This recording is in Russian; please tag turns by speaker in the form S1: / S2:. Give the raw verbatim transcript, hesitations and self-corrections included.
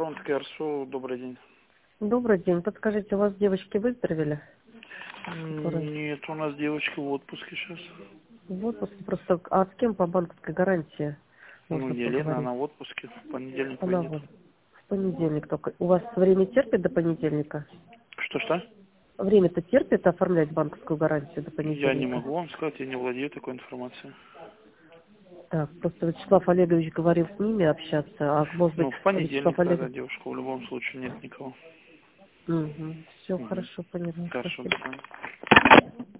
S1: Бауманская РСО, добрый день.
S2: Добрый день. Подскажите, у вас девочки выздоровели? Которые
S1: Нет, у нас девочка в отпуске сейчас.
S2: в отпуске? Просто, а с кем по банковской гарантии
S1: Ну,
S2: можно
S1: Елена,
S2: поговорить?
S1: она в отпуске, в понедельник
S2: Она
S1: выйдет.
S2: вот в понедельник только. У вас время терпит до понедельника?
S1: Что-что?
S2: Время-то терпит оформлять банковскую гарантию до
S1: Я не
S2: понедельника?
S1: могу вам сказать, я не владею такой информацией.
S2: Так, просто Вячеслав Олегович говорил с ними общаться, а может быть
S1: Ну, в
S2: Вячеслав
S1: понедельник тогда
S2: Олегович...
S1: девушка, в любом случае нет никого.
S2: Угу. Все
S1: Угу.
S2: хорошо, поняла.
S1: Хорошо, до
S2: Спасибо.
S1: свидания.